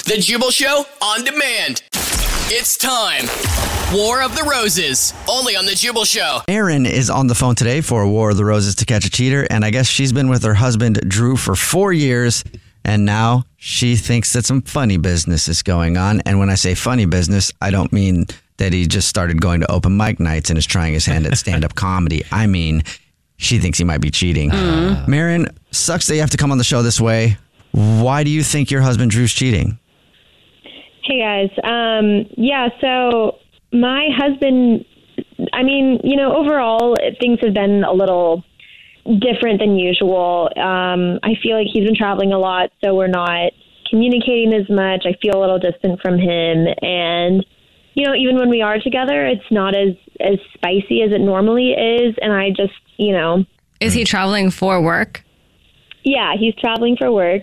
The Jubal Show on demand. It's time. War of the Roses, only on The Jubal Show. Erin is on the phone today for War of the Roses to Catch a Cheater, and I guess she's been with her husband, Drew, for 4 years, and now she thinks that some funny business is going on. And when I say funny business, I don't mean that he just started going to open mic nights and is trying his hand at stand-up comedy. I mean, she thinks he might be cheating. Marin, sucks that you have to come on the show this way. Why do you think your husband, Drew's cheating? Hey, guys. So my husband, overall, things have been a little different than usual. I feel like he's been traveling a lot, so we're not communicating as much. I feel a little distant from him. And, even when we are together, it's not as spicy as it normally is. And I just, Is he traveling for work? Yeah, he's traveling for work.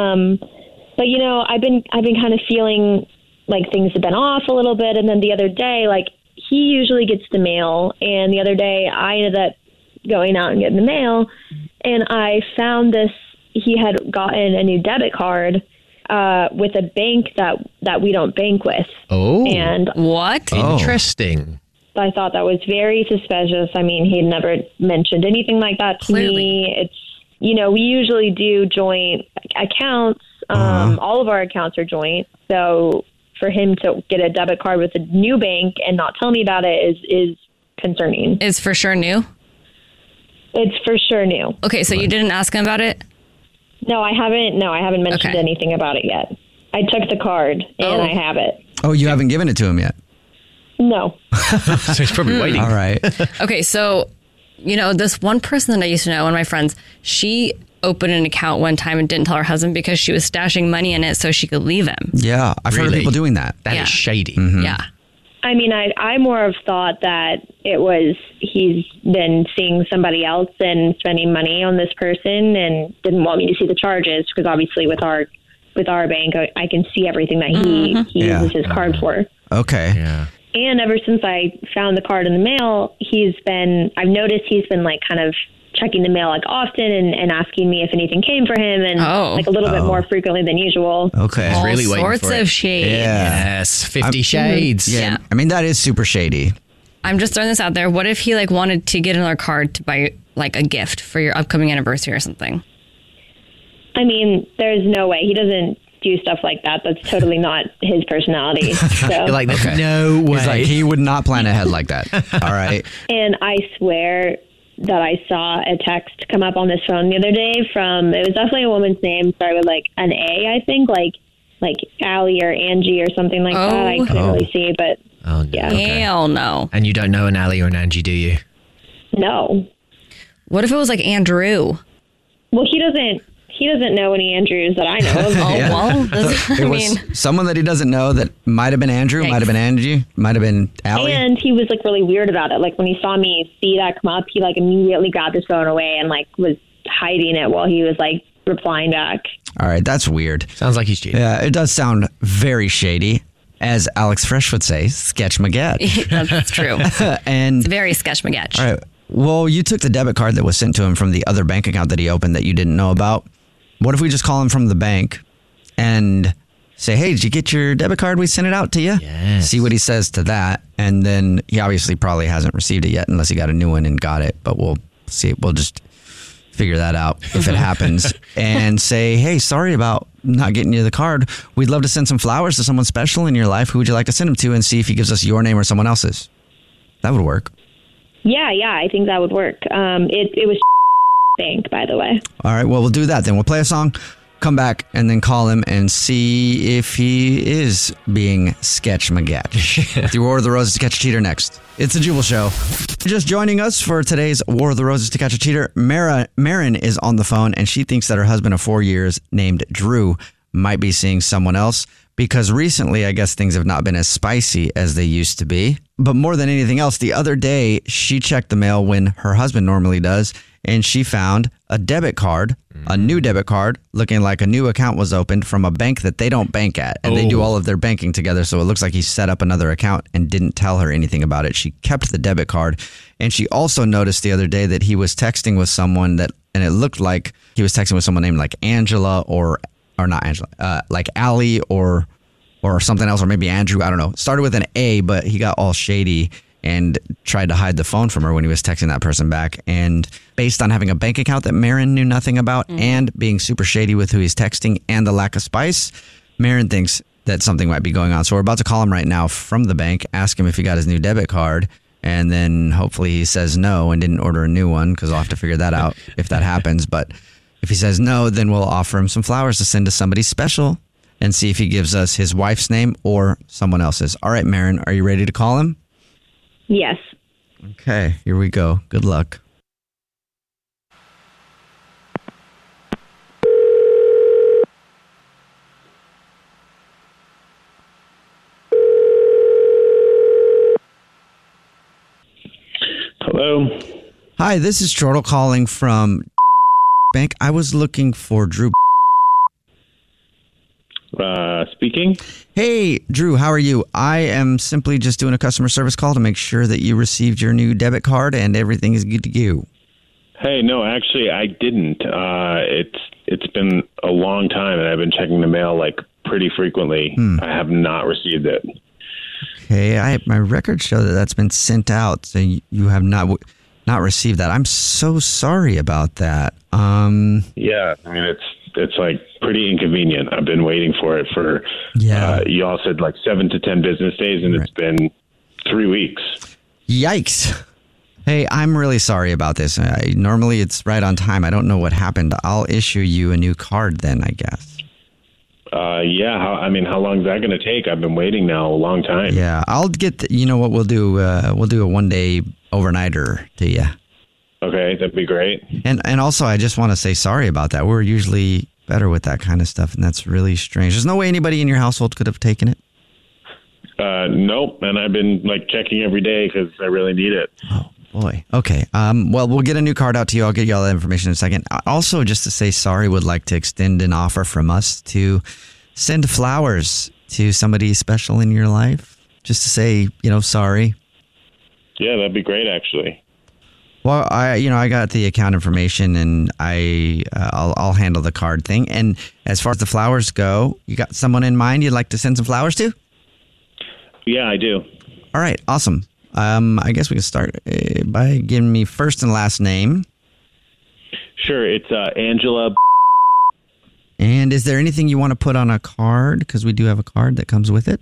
But I've been kind of feeling like things have been off a little bit. And then the other day, he usually gets the mail. And the other day I ended up going out and getting the mail. And I found this, he had gotten a new debit card with a bank that we don't bank with. Oh. And what? Interesting. I thought that was very suspicious. I mean, he had never mentioned anything like that to me. It's, we usually do joint accounts. All of our accounts are joint. So for him to get a debit card with a new bank and not tell me about it is concerning. It's for sure new? It's for sure new. Okay, so you didn't ask him about it? No, I haven't mentioned anything about it yet. I took the card and I have it. Oh, you haven't given it to him yet? No. So he's probably waiting. All right. Okay, so, this one person that I used to know, one of my friends, she opened an account one time and didn't tell her husband because she was stashing money in it so she could leave him. Yeah, I've heard of people doing that. That is shady. Yeah. I mean, I more have thought that it was he's been seeing somebody else and spending money on this person and didn't want me to see the charges because obviously with our bank, I can see everything that he uses his card for. Okay. Yeah. And ever since I found the card in the mail, I've noticed he's been kind of checking the mail often and asking me if anything came for him and a little bit more frequently than usual. Okay. All really waiting sorts for it. of shade. Yeah. Yes. 50 Shades. Yeah. I mean, that is super shady. I'm just throwing this out there. What if he wanted to get another card to buy a gift for your upcoming anniversary or something? I mean, there's no way. He doesn't do stuff like that. That's totally not his personality. So. You're like, there's no way. He's like, he would not plan ahead like that. All right. And I swear that I saw a text come up on this phone the other day it was definitely a woman's name, started with an A, I think, like Allie or Angie or something like that. I couldn't really see, but yeah. Hell no. And you don't know an Allie or an Angie, do you? No. What if it was Andrew? Well, he doesn't know any Andrews that I know of. Well, It was someone that he doesn't know that might have been Andrew, might have been Angie, might have been Allie. And he was really weird about it. When he saw me see that come up, he immediately grabbed his phone away and was hiding it while he was replying back. All right, that's weird. Sounds like he's cheating. Yeah, it does sound very shady. As Alex Fresh would say, sketch maget. That's true. And It's very sketch magetch. all right, well, you took the debit card that was sent to him from the other bank account that he opened that you didn't know about. What if we just call him from the bank and say, hey, did you get your debit card? We sent it out to you. Yes. See what he says to that. And then he obviously probably hasn't received it yet unless he got a new one and got it. But we'll see. We'll just figure that out if it happens and say, hey, sorry about not getting you the card. We'd love to send some flowers to someone special in your life. Who would you like to send them to? And see if he gives us your name or someone else's. That would work. Yeah, I think that would work. It was bank, by the way. All right, well, we'll do that then. We'll play a song, come back, and then call him and see if he is being sketch maget. The War of the Roses to Catch a Cheater next. It's the Jubal Show. Just joining us for today's War of the Roses to Catch a Cheater, Marin is on the phone, and she thinks that her husband of 4 years named Drew might be seeing someone else because recently, I guess things have not been as spicy as they used to be. But more than anything else, the other day, she checked the mail when her husband normally does, and she found a debit card, a new debit card, looking like a new account was opened from a bank that they don't bank at. And they do all of their banking together, so it looks like he set up another account and didn't tell her anything about it. She kept the debit card. And she also noticed the other day that he was texting with someone and it looked like he was texting with someone named Angela or not Angela, like Allie or or something else, or maybe Andrew, I don't know. Started with an A, but he got all shady and tried to hide the phone from her when he was texting that person back. And based on having a bank account that Marin knew nothing about and being super shady with who he's texting and the lack of spice, Marin thinks that something might be going on. So we're about to call him right now from the bank, ask him if he got his new debit card, and then hopefully he says no and didn't order a new one, because I'll have to figure that out if that happens. But if he says no, then we'll offer him some flowers to send to somebody special and see if he gives us his wife's name or someone else's. All right, Marin, are you ready to call him? Yes. Okay, here we go. Good luck. Hello. Hi, this is Chortle calling from Bank. I was looking for Drew. Speaking. Hey, Drew, how are you? I am simply just doing a customer service call to make sure that you received your new debit card and everything is good to go. Hey, no, actually, I didn't. It's been a long time, and I've been checking the mail like pretty frequently. I have not received it. Okay, my records show that that's been sent out, so you have not received that. I'm so sorry about that. Yeah, I mean it's like pretty inconvenient. I've been waiting for it for. You all said like 7 to 10 business days, and It's been 3 weeks. Yikes. Hey, I'm really sorry about this. Normally it's right on time. I don't know what happened. I'll issue you a new card then, I guess. How long is that going to take? I've been waiting now a long time. Yeah, I'll get. You know what we'll do? We'll do a 1-day overnighter to you. Okay, that'd be great. And also, I just want to say sorry about that. We're usually better with that kind of stuff, and that's really strange. There's no way anybody in your household could have taken it. Nope, and I've been like checking every day because I really need it. Oh boy. Okay. Well, we'll get a new card out to you. I'll get you all that information in a second. Also, just to say sorry, would like to extend an offer from us to send flowers to somebody special in your life. Just to say, sorry. Yeah, that'd be great, actually. Well, I got the account information, and I'll handle the card thing. And as far as the flowers go, you got someone in mind you'd like to send some flowers to? Yeah, I do. All right, awesome. I guess we can start by giving me first and last name. Sure, it's Angela. And is there anything you want to put on a card? Because we do have a card that comes with it.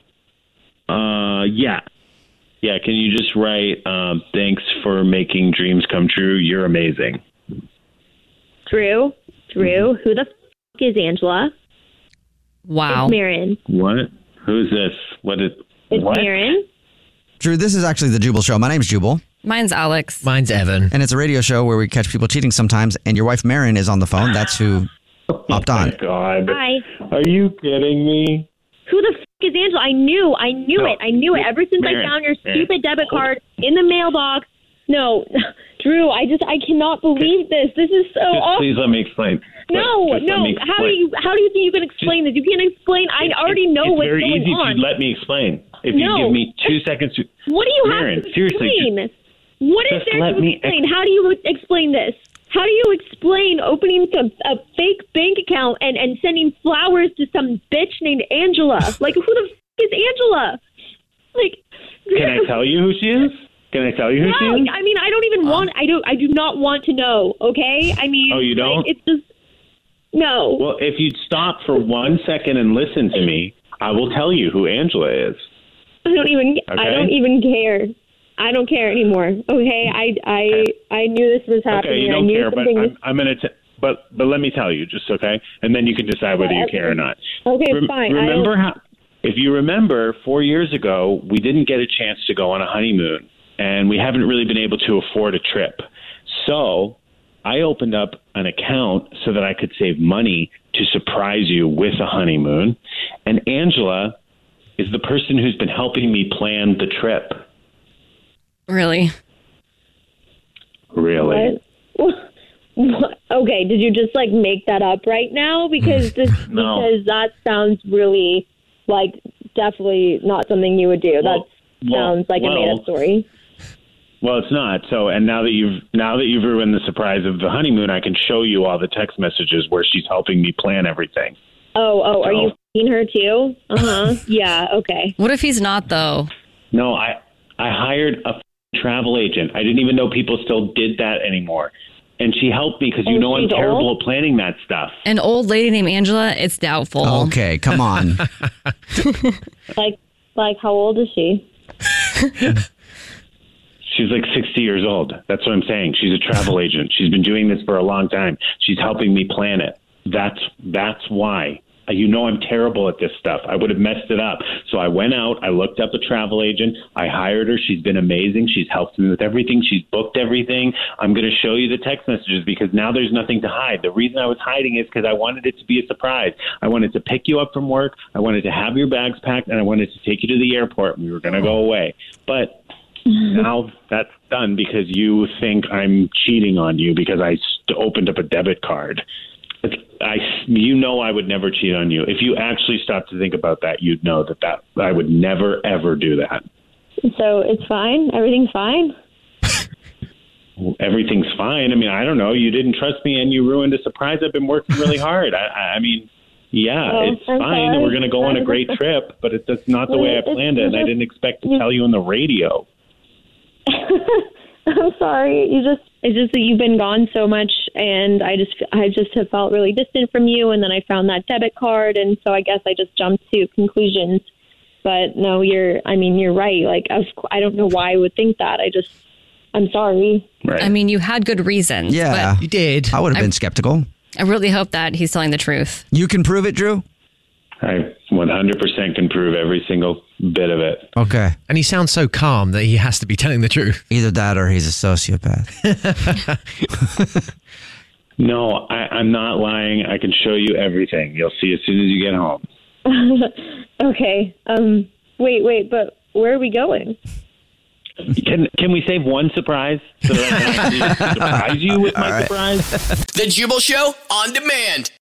Yeah. Yeah, can you just write, thanks for making dreams come true. You're amazing. Drew, who the is Angela? Wow. It's Marin. What? Who's this? It's what? Marin. Drew, this is actually the Jubal Show. My name's Jubal. Mine's Alex. Mine's Evan. And it's a radio show where we catch people cheating sometimes. And your wife, Marin, is on the phone. That's who hopped on. Oh, my God. Hi. Are you kidding me? Who the is Angela? I knew it. I knew it. Ever since Marin, I found your stupid debit card in the mailbox. No, Drew, I cannot believe this. This is so awful. Please let me explain. No. How do you think you can explain this? You can't explain. I already know what's going on. It's very easy to let me explain. If you give me 2 seconds to... What do you Marin, have to seriously, explain? What is just there let to me explain? How do you explain this? How do you explain opening a fake bank account and sending flowers to some bitch named Angela? Like, who the is Angela? Like, can I tell you who she is? Can I tell you who she is? I mean, I don't even want. I do not want to know. Okay. I mean. Oh, you don't? Like, it's just no. Well, if you'd stop for 1 second and listen to me, I will tell you who Angela is. I don't even. Okay? I don't even care. I don't care anymore. Okay. I knew this was happening. Okay, you don't I knew care, but something I'm gonna. But let me tell you, just okay, and then you can decide whether you care or not. Okay, fine. Remember how? If you remember, 4 years ago, we didn't get a chance to go on a honeymoon, and we haven't really been able to afford a trip. So I opened up an account so that I could save money to surprise you with a honeymoon. And Angela is the person who's been helping me plan the trip. Really? Really? What? Okay, did you just like make that up right now? Because No. Because that sounds really like definitely not something you would do. That sounds like a made up story. Well, it's not. So, and now that you've ruined the surprise of the honeymoon, I can show you all the text messages where she's helping me plan everything. Oh, are you Seen her too? Yeah, okay. What if he's not, though? No, I hired a travel agent. I didn't even know people still did that anymore. And she helped me because you And know I'm she's terrible old? at planning that stuff. An old lady named Angela? It's doubtful. Okay, come on. Like how old is she? She's like 60 years old. That's what I'm saying. She's a travel agent. She's been doing this for a long time. She's helping me plan it. That's why. You know I'm terrible at this stuff. I would have messed it up. So I went out. I looked up a travel agent. I hired her. She's been amazing. She's helped me with everything. She's booked everything. I'm going to show you the text messages because now there's nothing to hide. The reason I was hiding is because I wanted it to be a surprise. I wanted to pick you up from work. I wanted to have your bags packed, and I wanted to take you to the airport. We were going to go away. But now that's done because you think I'm cheating on you because I opened up a debit card. You know I would never cheat on you. If you actually stop to think about that, you'd know that I would never, ever do that. So it's fine? Everything's fine? Everything's fine. I mean, I don't know. You didn't trust me and you ruined a surprise. I've been working really hard. I mean, yeah, Oh, it's I'm fine. sorry. And we're going to go on a great trip, but that's not the way I planned it. And I didn't expect to tell you on the radio. I'm sorry. It's just that you've been gone so much, and I just have felt really distant from you. And then I found that debit card, and so I guess I just jumped to conclusions. But no, you're right. Like I don't know why I would think that. I'm sorry. Right. I mean, you had good reasons. Yeah. You did. I would have been skeptical. But I really hope that he's telling the truth. You can prove it, Drew? I 100% can prove every single bit of it. Okay. And he sounds so calm that he has to be telling the truth. Either that or he's a sociopath. No, I'm not lying. I can show you everything. You'll see as soon as you get home. Okay. Wait, but where are we going? Can we save one surprise so that I can actually surprise you with my surprise? The Jubal Show on demand.